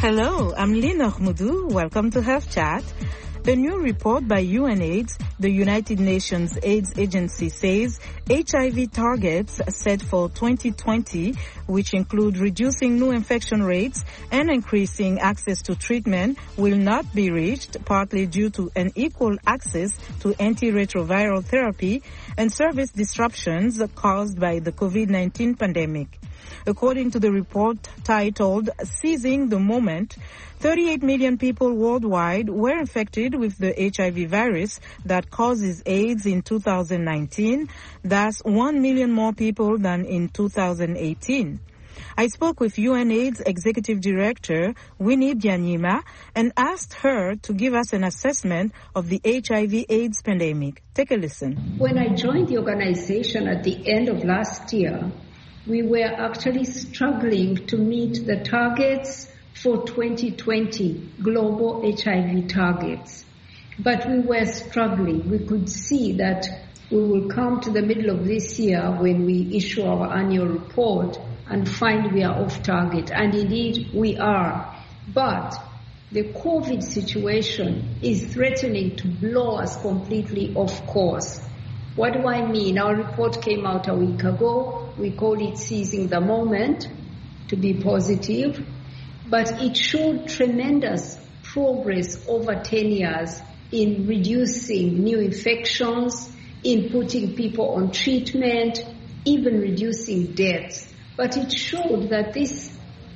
Hello, I'm Lina Khmudu. Welcome to Health Chat. A new report by UNAIDS, the United Nations AIDS Agency, says HIV targets set for 2020, which include reducing new infection rates and increasing access to treatment, will not be reached, partly due to unequal access to antiretroviral therapy and service disruptions caused by the COVID-19 pandemic. According to the report titled Seizing the Moment, 38 million people worldwide were infected with the HIV virus that causes AIDS in 2019. That's 1 million more people than in 2018. I spoke with UNAIDS Executive Director Winnie Byanyima and asked her to give us an assessment of the HIV/AIDS pandemic. Take a listen. When I joined the organization at the end of last year, we were actually struggling to meet the targets for 2020, global HIV targets. But we were struggling. We could see that we will come to the middle of this year when we issue our annual report and find we are off target. And indeed, we are. But the COVID situation is threatening to blow us completely off course. What do I mean? Our report came out a week ago. We call it Seizing the Moment, to be positive. But it showed tremendous progress over 10 years in reducing new infections, in putting people on treatment, even reducing deaths. But it showed that this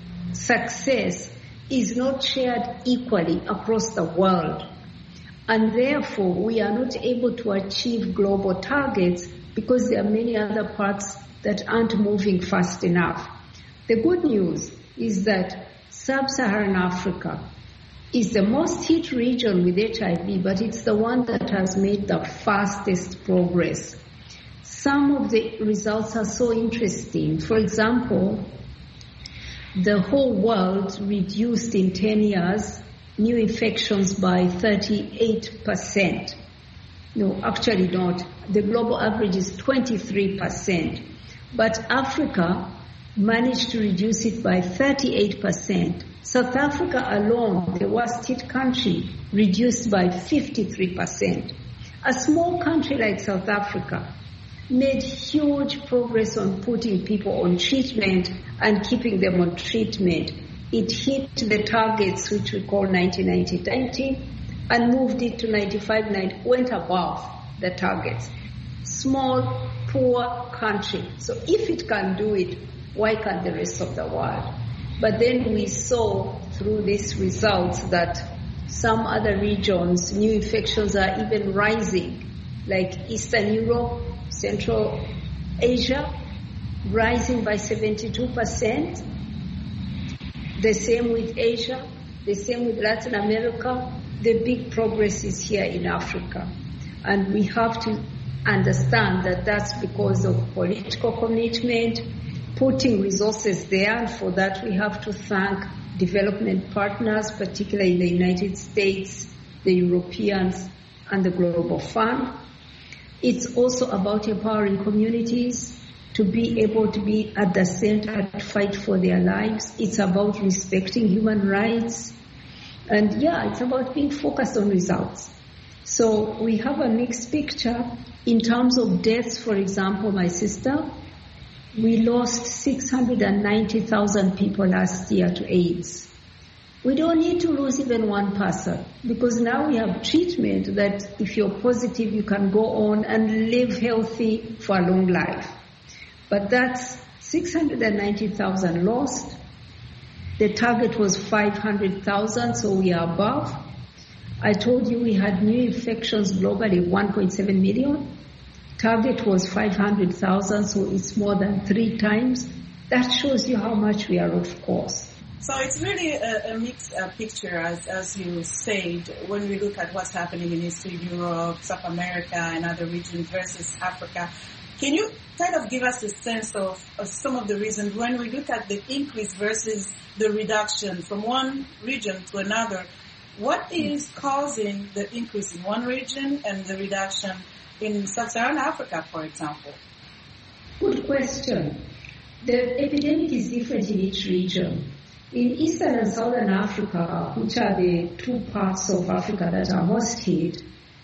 success is not shared equally across the world. And therefore, we are not able to achieve global targets because there are many other parts that aren't moving fast enough. The good news is that Sub-Saharan Africa is the most hit region with HIV, but it's the one that has made the fastest progress. Some of the results are so interesting. For example, the whole world reduced in 10 years new infections by 38%. No, actually not. The global average is 23%. But Africa managed to reduce it by 38%. South Africa alone, the worst hit country, reduced by 53%. A small country like South Africa made huge progress on putting people on treatment and keeping them on treatment. It hit the targets, which we call 90-90-90, and moved it to 95-90, went above the targets. Small, poor country. So if it can do it, why can't the rest of the world? But then we saw through these results that some other regions, new infections are even rising, like Eastern Europe, Central Asia, rising by 72%. The same with Asia, the same with Latin America. The big progress is here in Africa. And we have to understand that that's because of political commitment, putting resources there, and for that we have to thank development partners, particularly in the United States, the Europeans, and the Global Fund. It's also about empowering communities to be able to be at the center to fight for their lives. It's about respecting human rights. And it's about being focused on results. So we have a mixed picture. In terms of deaths, for example, my sister, we lost 690,000 people last year to AIDS. We don't need to lose even one person because now we have treatment that if you're positive, you can go on and live healthy for a long life. But that's 690,000 lost. The target was 500,000, so we are above. I told you we had new infections globally, 1.7 million. Target was 500,000, so it's more than 3 times. That shows you how much we are off course. So it's really a mixed picture, as you said, when we look at what's happening in Eastern Europe, South America, and other regions versus Africa. Can you kind of give us a sense of some of the reasons when we look at the increase versus the reduction from one region to another? What is causing the increase in one region and the reduction in Sub-Saharan Africa, for example? Good question. The epidemic is different in each region. In Eastern and Southern Africa, which are the two parts of Africa that are most hit,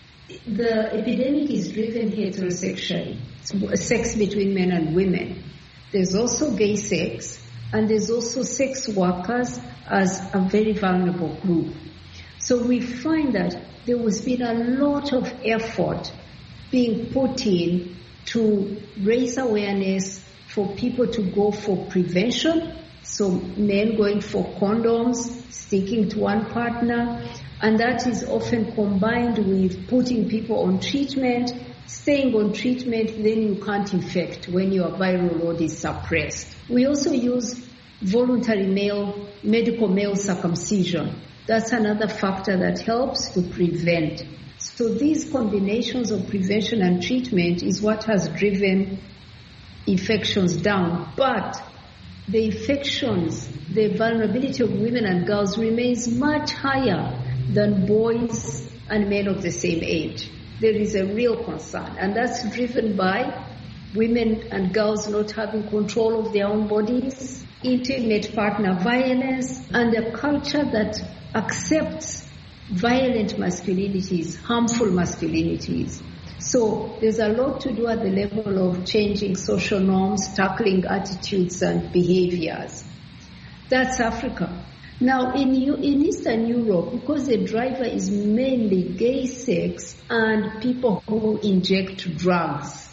the epidemic is driven heterosexually, sex between men and women. There's also gay sex, and there's also sex workers as a very vulnerable group. So we find that there has been a lot of effort being put in to raise awareness for people to go for prevention. So men going for condoms, sticking to one partner, and that is often combined with putting people on treatment, staying on treatment, then you can't infect when your viral load is suppressed. We also use voluntary medical male circumcision. That's another factor that helps to prevent. So these combinations of prevention and treatment is what has driven infections down. But the infections, the vulnerability of women and girls remains much higher than boys and men of the same age. There is a real concern, and that's driven by women and girls not having control of their own bodies, intimate partner violence, and a culture that accepts violent masculinities, harmful masculinities. So there's a lot to do at the level of changing social norms, tackling attitudes and behaviors. That's Africa. Now in Eastern Europe, because the driver is mainly gay sex and people who inject drugs,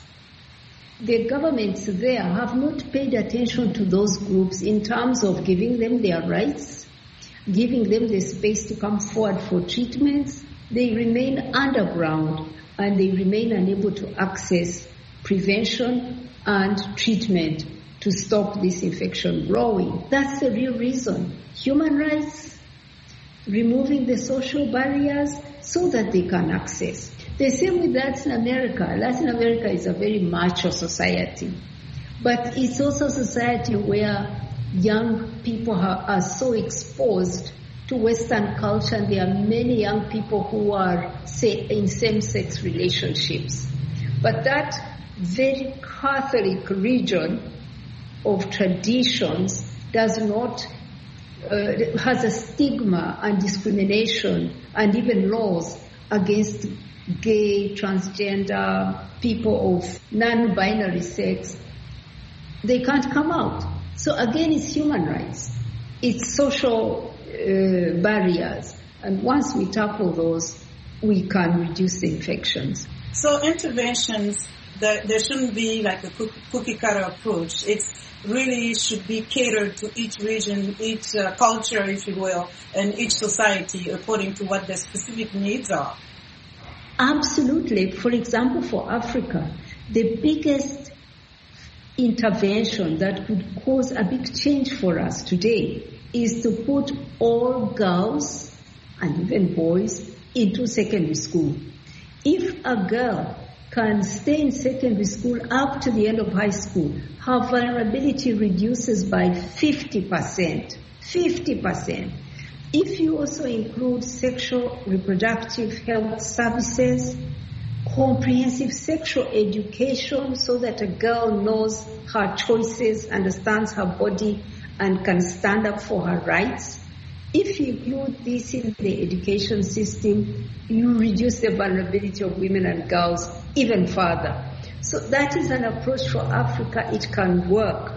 the governments there have not paid attention to those groups in terms of giving them their rights, giving them the space to come forward for treatments. They remain underground and they remain unable to access prevention and treatment to stop this infection growing. That's the real reason. Human rights, removing the social barriers so that they can access. The same with Latin America. Latin America is a very macho society, but it's also a society where young people are so exposed to Western culture, and there are many young people who are, say, in same-sex relationships. But that very Catholic region of traditions does not, has a stigma and discrimination and even laws against gay, transgender, people of non-binary sex. They can't come out. So again, it's human rights. It's social barriers. And once we tackle those, we can reduce the infections. So interventions, there shouldn't be like a cookie-cutter approach. It's really should be catered to each region, each culture, if you will, and each society according to what their specific needs are. Absolutely. For example, for Africa, the biggest intervention that could cause a big change for us today is to put all girls and even boys into secondary school. If a girl can stay in secondary school up to the end of high school, her vulnerability reduces by 50%. 50%. If you also include sexual reproductive health services, comprehensive sexual education so that a girl knows her choices, understands her body, and can stand up for her rights. If you include this in the education system, you reduce the vulnerability of women and girls even further. So that is an approach for Africa. It can work.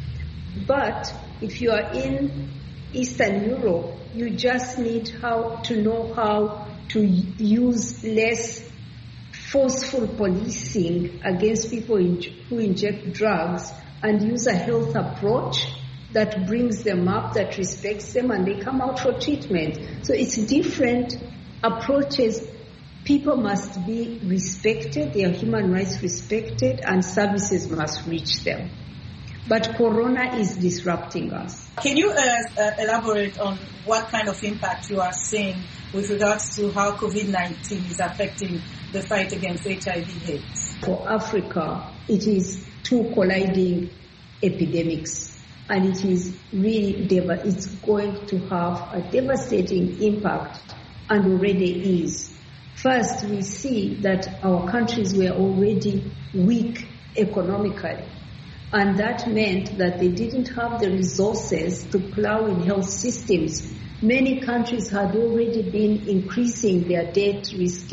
But if you are in Eastern Europe, you just need to know how to use less forceful policing against people who inject drugs and use a health approach that brings them up, that respects them, and they come out for treatment. So it's different approaches. People must be respected, their human rights respected, and services must reach them. But Corona is disrupting us. Can you elaborate on what kind of impact you are seeing with regards to how COVID-19 is affecting the fight against HIV/AIDS? For Africa, it is two colliding epidemics. And it is really, it's going to have a devastating impact, and already is. First, we see that our countries were already weak economically. And that meant that they didn't have the resources to plow in health systems. Many countries had already been increasing their debt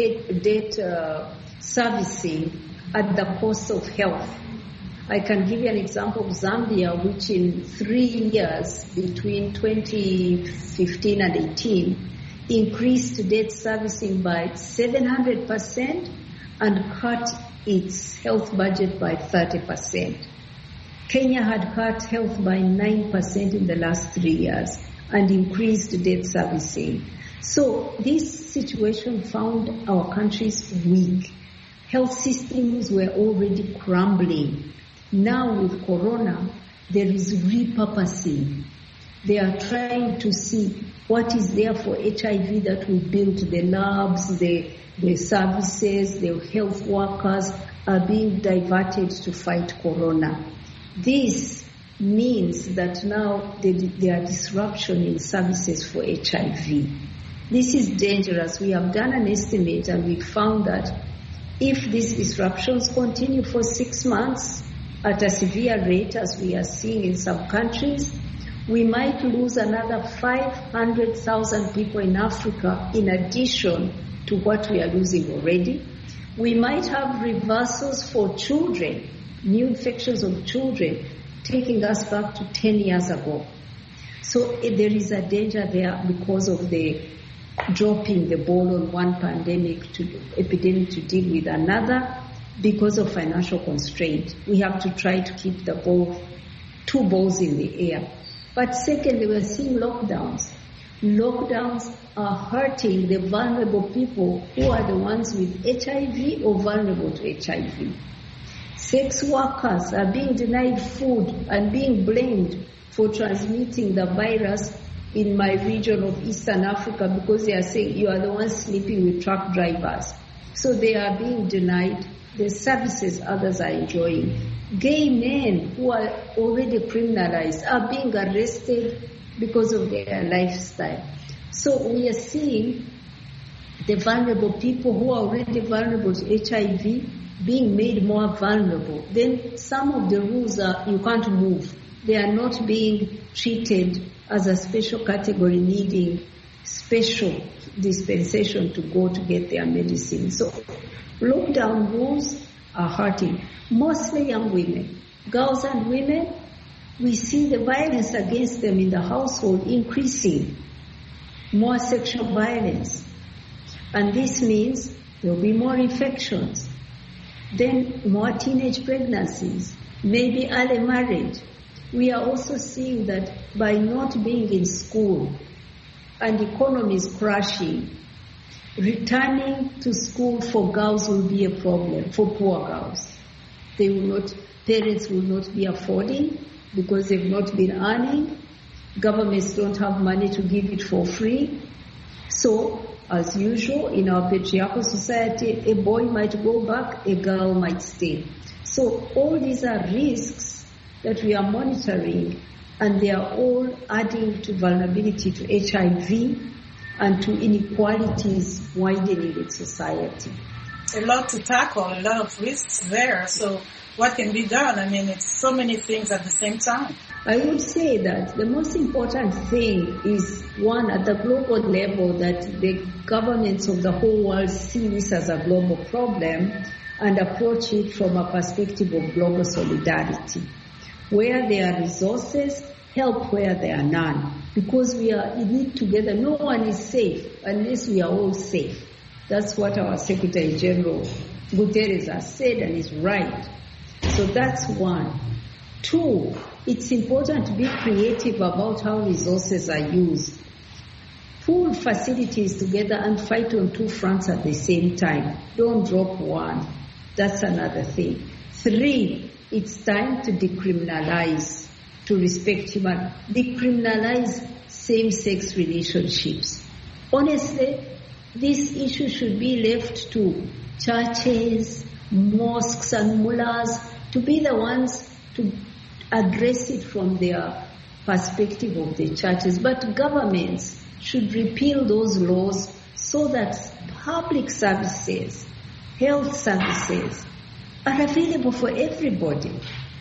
servicing at the cost of health. I can give you an example of Zambia, which in 3 years between 2015 and 18 increased debt servicing by 700% and cut its health budget by 30%. Kenya had cut health by 9% in the last 3 years and increased debt servicing. So this situation found our countries weak. Health systems were already crumbling. Now with Corona, there is repurposing. They are trying to see what is there for HIV that will build the labs, the services, the health workers are being diverted to fight Corona. This means that now there are disruption in services for HIV. This is dangerous. We have done an estimate and we found that if these disruptions continue for 6 months at a severe rate as we are seeing in some countries, we might lose another 500,000 people in Africa in addition to what we are losing already. We might have reversals for children, new infections of children, taking us back to 10 years ago. So there is a danger there because of the dropping the ball on one epidemic to deal with another because of financial constraint. We have to try to keep two balls in the air. But secondly, we're seeing lockdowns. Lockdowns are hurting the vulnerable people who are the ones with HIV or vulnerable to HIV. Sex workers are being denied food and being blamed for transmitting the virus in my region of Eastern Africa because they are saying you are the ones sleeping with truck drivers. So they are being denied the services others are enjoying. Gay men who are already criminalized are being arrested because of their lifestyle. So we are seeing the vulnerable people who are already vulnerable to HIV being made more vulnerable. Then some of the rules are you can't move. They are not being treated as a special category needing special dispensation to go to get their medicine. So lockdown rules are hurting mostly young women. Girls and women, we see the violence against them in the household increasing. More sexual violence. And this means there will be more infections. Then more teenage pregnancies, maybe early marriage. We are also seeing that by not being in school and economies crashing, returning to school for girls will be a problem, for poor girls. Parents will not be affording because they've not been earning. Governments don't have money to give it for free. So, as usual, in our patriarchal society, a boy might go back, a girl might stay. So all these are risks that we are monitoring, and they are all adding to vulnerability to HIV and to inequalities widening in society. A lot to tackle, a lot of risks there. So what can be done? I mean, it's so many things at the same time. I would say that the most important thing is, one, at the global level, that the governments of the whole world see this as a global problem and approach it from a perspective of global solidarity. Where there are resources, help where there are none. Because we are in it together. No one is safe unless we are all safe. That's what our Secretary General Guterres has said and is right. So that's one. Two, it's important to be creative about how resources are used. Pull facilities together and fight on two fronts at the same time. Don't drop one. That's another thing. Three, it's time to decriminalize, to respect human. Decriminalize same-sex relationships. Honestly, this issue should be left to churches, mosques and mullahs to be the ones to address it from their perspective of the churches. But governments should repeal those laws so that public services, health services, are available for everybody.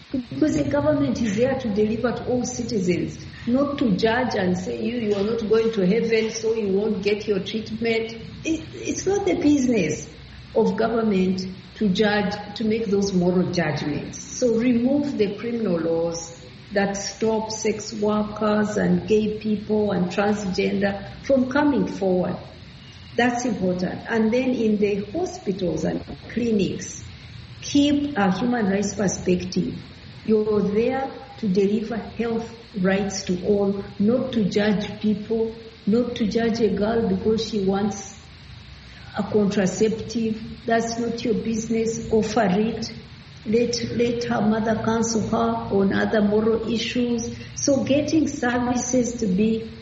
Because the government is there to deliver to all citizens, not to judge and say you are not going to heaven, so you won't get your treatment. It's not the business of government to judge, to make those moral judgments. So remove the criminal laws that stop sex workers and gay people and transgender from coming forward. That's important. And then in the hospitals and clinics, keep a human rights perspective. You're there to deliver health rights to all, not to judge people, not to judge a girl because she wants a contraceptive. That's not your business. Offer it. Let her mother counsel her on other moral issues. So getting services to be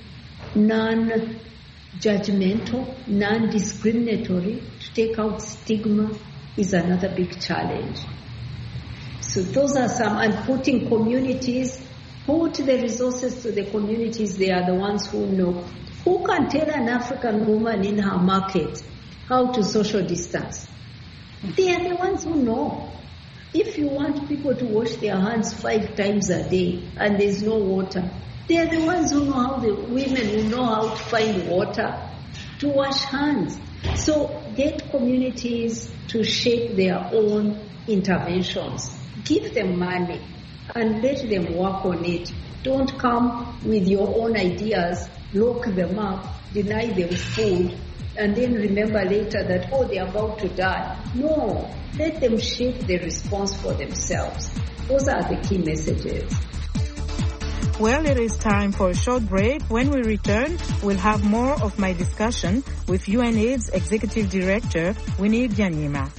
non-judgmental, non-discriminatory, to take out stigma is another big challenge. So those are some, and putting communities, put the resources to the communities. They are the ones who know. Who can tell an African woman in her market how to social distance? They are the ones who know. If you want people to wash their hands 5 times a day and there's no water, they are the ones who know how, the women who know how to find water to wash hands. So get communities to shape their own interventions. Give them money and let them work on it. Don't come with your own ideas, lock them up, deny them food, and then remember later that, they are about to die. No, let them shape the response for themselves. Those are the key messages. Well, it is time for a short break. When we return, we'll have more of my discussion with UNAIDS Executive Director, Winnie Byanyima.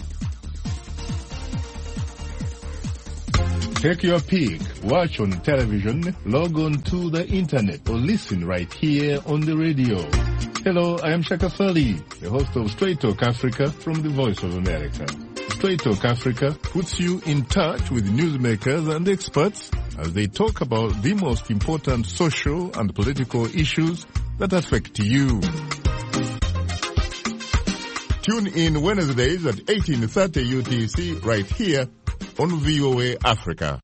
Take your pick, watch on television, log on to the internet, or listen right here on the radio. Hello, I am Shaka Fali, the host of Straight Talk Africa from the Voice of America. Straight Talk Africa puts you in touch with newsmakers and experts as they talk about the most important social and political issues that affect you. Tune in Wednesdays at 18:30 UTC right here on VOA Africa.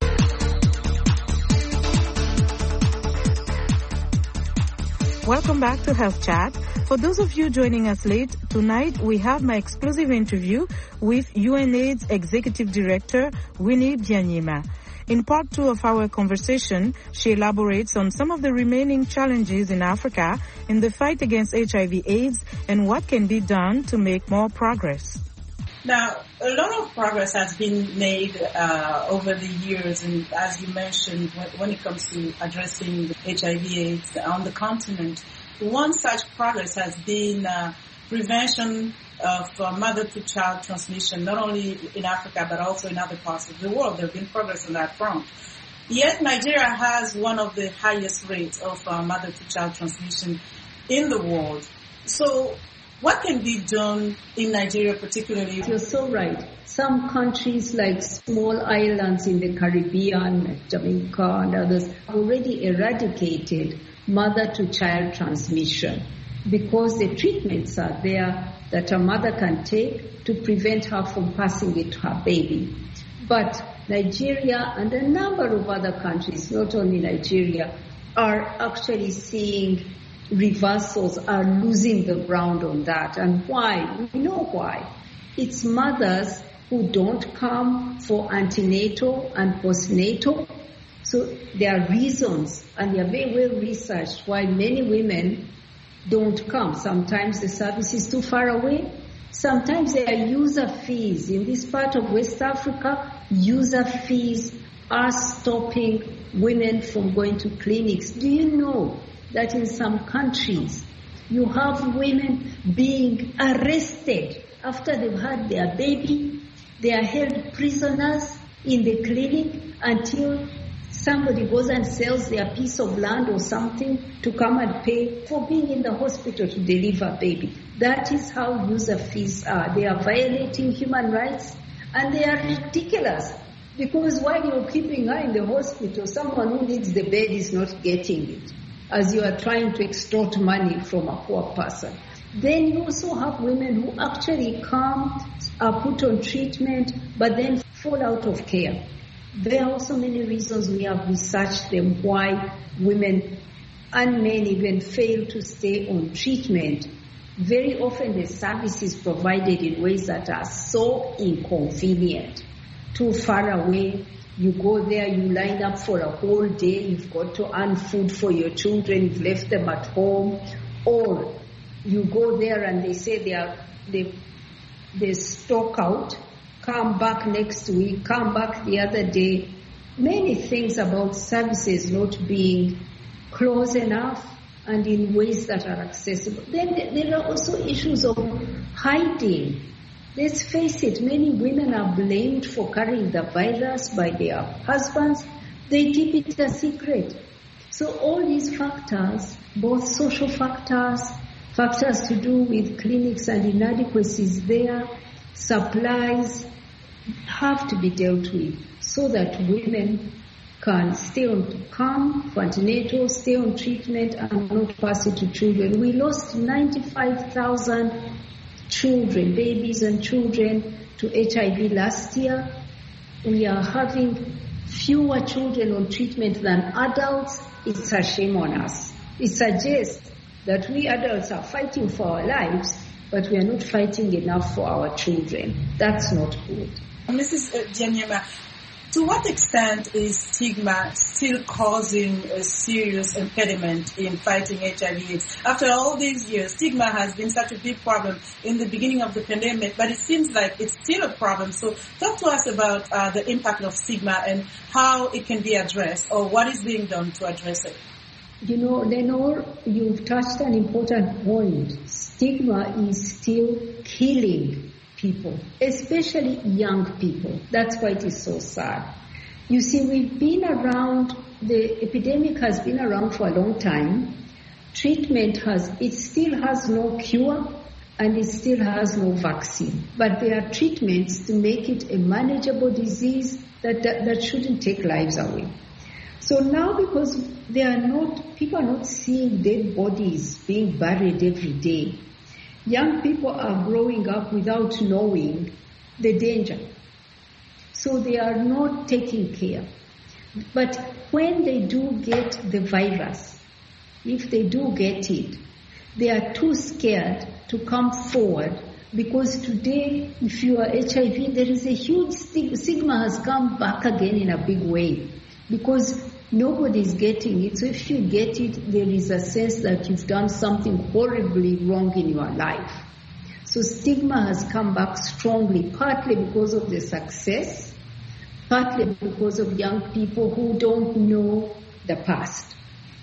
Welcome back to Health Chat. For those of you joining us late, tonight we have my exclusive interview with UNAIDS Executive Director, Winnie Byanyima. In part 2 of our conversation, she elaborates on some of the remaining challenges in Africa in the fight against HIV/AIDS and what can be done to make more progress. Now, a lot of progress has been made over the years, and as you mentioned, when it comes to addressing HIV/AIDS on the continent, one such progress has been prevention of mother-to-child transmission, not only in Africa but also in other parts of the world. There have been progress on that front. Yet Nigeria has one of the highest rates of mother-to-child transmission in the world. So what can be done in Nigeria particularly? You're so right. Some countries like small islands in the Caribbean, like Jamaica and others, have already eradicated mother-to-child transmission because the treatments are there that a mother can take to prevent her from passing it to her baby. But Nigeria and a number of other countries, not only Nigeria, are actually seeing reversals, are losing the ground on that. And why? We know why. It's mothers who don't come for antenatal and postnatal. So there are reasons, and they are very well researched, why many women don't come. Sometimes the service is too far away. Sometimes there are user fees. In this part of West Africa, user fees are stopping women from going to clinics. Do you know that in some countries you have women being arrested after they've had their baby? They are held prisoners in the clinic until somebody goes and sells their piece of land or something to come and pay for being in the hospital to deliver a baby. That is how user fees are. They are violating human rights, and they are ridiculous, because while you're keeping her in the hospital, someone who needs the bed is not getting it, as you are trying to extort money from a poor person. Then you also have women who actually come, are put on treatment, but then fall out of care. There are also many reasons we have researched them why women and men even fail to stay on treatment. Very often the service is provided in ways that are so inconvenient, too far away. You go there, you line up for a whole day, you've got to earn food for your children, you've left them at home, or you go there and they say they stock out, come back next week, come back the other day. Many things about services not being close enough and in ways that are accessible. Then there are also issues of hiding. Let's face it, many women are blamed for carrying the virus by their husbands. They keep it a secret. So all these factors, both social factors, factors to do with clinics and inadequacies there, supplies, have to be dealt with so that women can stay on calm, antenatal, stay on treatment and not pass it to children. We lost 95,000 children, babies and children to HIV last year. We are having fewer children on treatment than adults. It's a shame on us. It suggests that we adults are fighting for our lives, but we are not fighting enough for our children. That's not good. Mrs. Byanyima, to what extent is stigma still causing a serious impediment in fighting HIV/AIDS? After all these years, stigma has been such a big problem in the beginning of the pandemic, but it seems like it's still a problem. So talk to us about the impact of stigma and how it can be addressed, or what is being done to address it. You know, Lenore, you've touched an important point. Stigma is still killing people, especially young people. That's why it is so sad. You see, we've been around, the epidemic has been around for a long time. It still has no cure and it still has no vaccine. But there are treatments to make it a manageable disease that shouldn't take lives away. So now, because people are not seeing dead bodies being buried every day, young people are growing up without knowing the danger. So they are not taking care. But when they do get the virus, if they do get it, they are too scared to come forward, because today, if you are HIV, there is a huge stigma has come back again in a big way, because nobody is getting it. So if you get it, there is a sense that you've done something horribly wrong in your life. So stigma has come back strongly, partly because of the success, partly because of young people who don't know the past.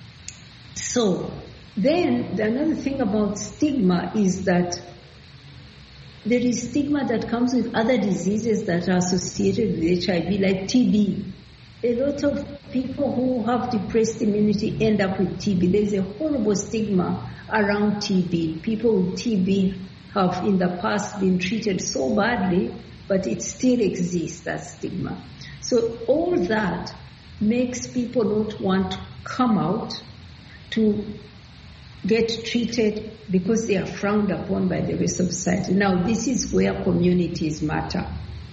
So then another thing about stigma is that there is stigma that comes with other diseases that are associated with HIV, like TB. A lot of people who have depressed immunity end up with TB. There is a horrible stigma around TB. People with TB have in the past been treated so badly, but it still exists, that stigma. So all that makes people not want to come out to get treated because they are frowned upon by the rest of society. Now, this is where communities matter.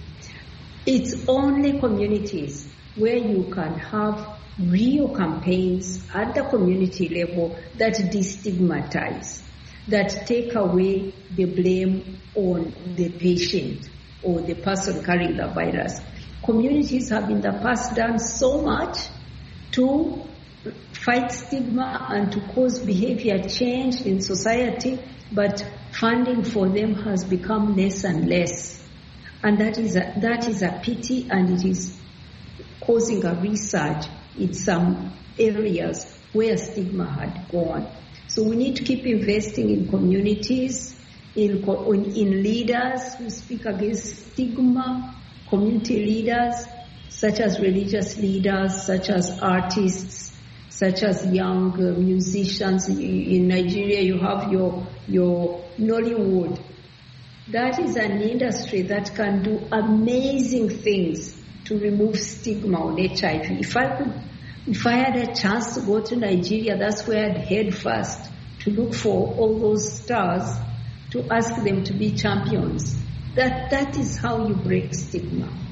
It's only communities where you can have real campaigns at the community level that destigmatize, that take away the blame on the patient or the person carrying the virus. Communities have in the past done so much to fight stigma and to cause behavior change in society, but funding for them has become less and less. And that is a pity, and it is causing a resurge in some areas where stigma had gone. So we need to keep investing in communities, in leaders who speak against stigma, community leaders, such as religious leaders, such as artists, such as young musicians. In Nigeria, you have your Nollywood. That is an industry that can do amazing things to remove stigma on HIV. If I had a chance to go to Nigeria, that's where I'd head first, to look for all those stars, to ask them to be champions. That is how you break stigma.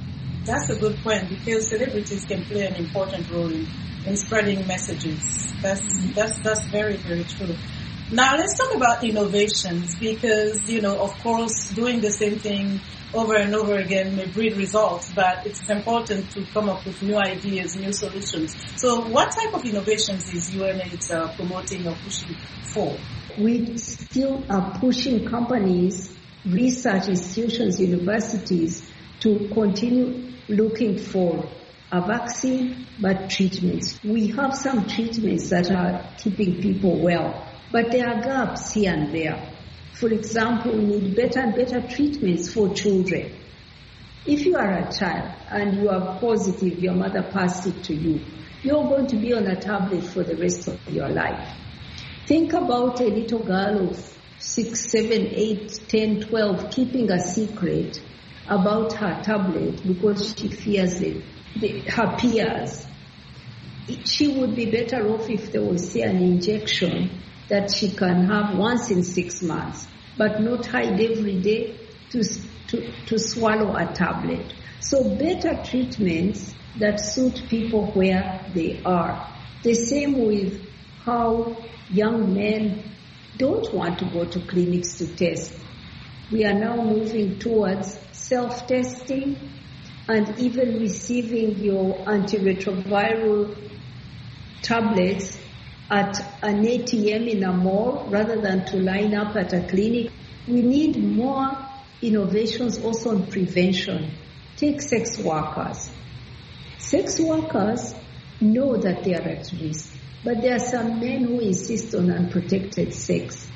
That's a good point, because celebrities can play an important role in spreading messages. That's very, very true. Now let's talk about innovations, because, of course, doing the same thing over and over again may breed results, but it's important to come up with new ideas, new solutions. So what type of innovations is UNAIDS promoting or pushing for? We still are pushing companies, research institutions, universities to continue looking for a vaccine, but treatments. We have some treatments that are keeping people well, but there are gaps here and there. For example, we need better and better treatments for children. If you are a child and you are positive, your mother passed it to you, you're going to be on a tablet for the rest of your life. Think about a little girl of 6, 7, 8, 10, 12 keeping a secret about her tablet because she fears her peers. She would be better off if there was, say, an injection that she can have once in 6 months, but not hide every day to swallow a tablet. So better treatments that suit people where they are. The same with how young men don't want to go to clinics to test. We are now moving towards self-testing and even receiving your antiretroviral tablets at an ATM in a mall rather than to line up at a clinic. We need more innovations also on prevention. Take sex workers. Sex workers know that they are at risk, but there are some men who insist on unprotected sex.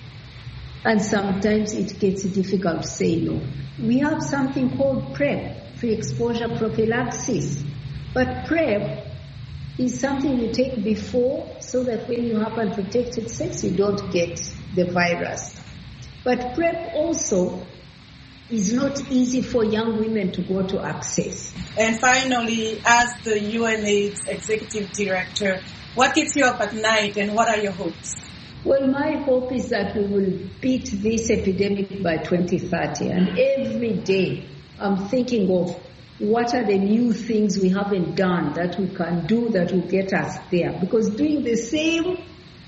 And sometimes it gets difficult to say no. We have something called PrEP, pre-exposure prophylaxis. But PrEP is something you take before so that when you have unprotected sex, you don't get the virus. But PrEP also is not easy for young women to go to access. And finally, as the UNAIDS Executive Director, what keeps you up at night and what are your hopes? Well, my hope is that we will beat this epidemic by 2030. And every day I'm thinking of what are the new things we haven't done that we can do that will get us there. Because doing the same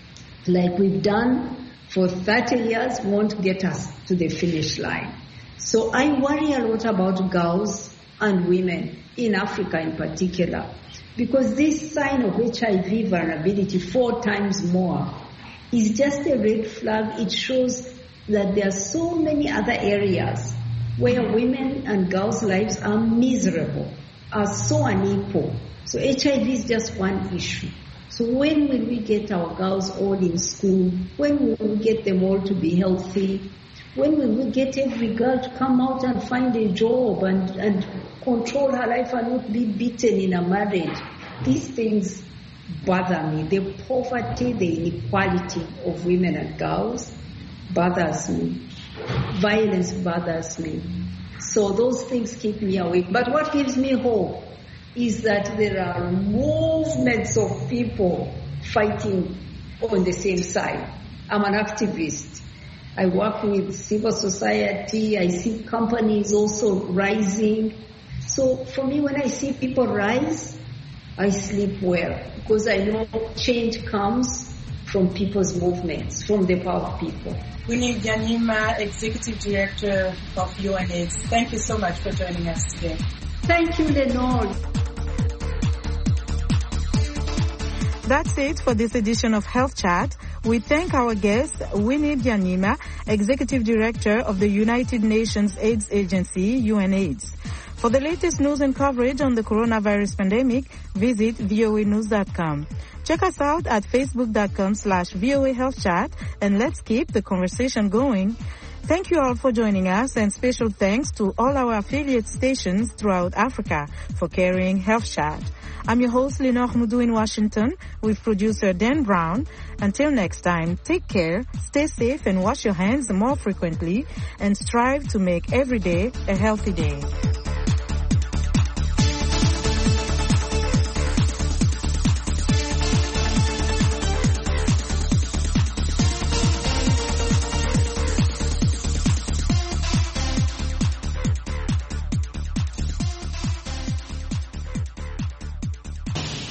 like we've done for 30 years won't get us to the finish line. So I worry a lot about girls and women in Africa in particular, because this sign of HIV vulnerability 4 times more is just a red flag. It shows that there are so many other areas where women and girls' lives are miserable, are so unequal. So HIV is just one issue. So when will we get our girls all in school? When will we get them all to be healthy? When will we get every girl to come out and find a job and control her life and not be beaten in a marriage? These things bother me. The poverty, the inequality of women and girls bothers me. Violence bothers me. So those things keep me awake. But what gives me hope is that there are movements of people fighting on the same side. I'm an activist. I work with civil society. I see companies also rising. So for me, when I see people rise, I sleep well, because I know change comes from people's movements, from the power of people. Winnie Byanyima, Executive Director of UNAIDS. Thank you so much for joining us today. Thank you, Lenore. That's it for this edition of Health Chat. We thank our guest, Winnie Byanyima, Executive Director of the United Nations AIDS Agency, UNAIDS. For the latest news and coverage on the coronavirus pandemic, visit voanews.com. Check us out at facebook.com/VOA Health Chat, and let's keep the conversation going. Thank you all for joining us, and special thanks to all our affiliate stations throughout Africa for carrying Health Chat. I'm your host, Lenore Mudu in Washington, with producer Dan Brown. Until next time, take care, stay safe, and wash your hands more frequently, and strive to make every day a healthy day.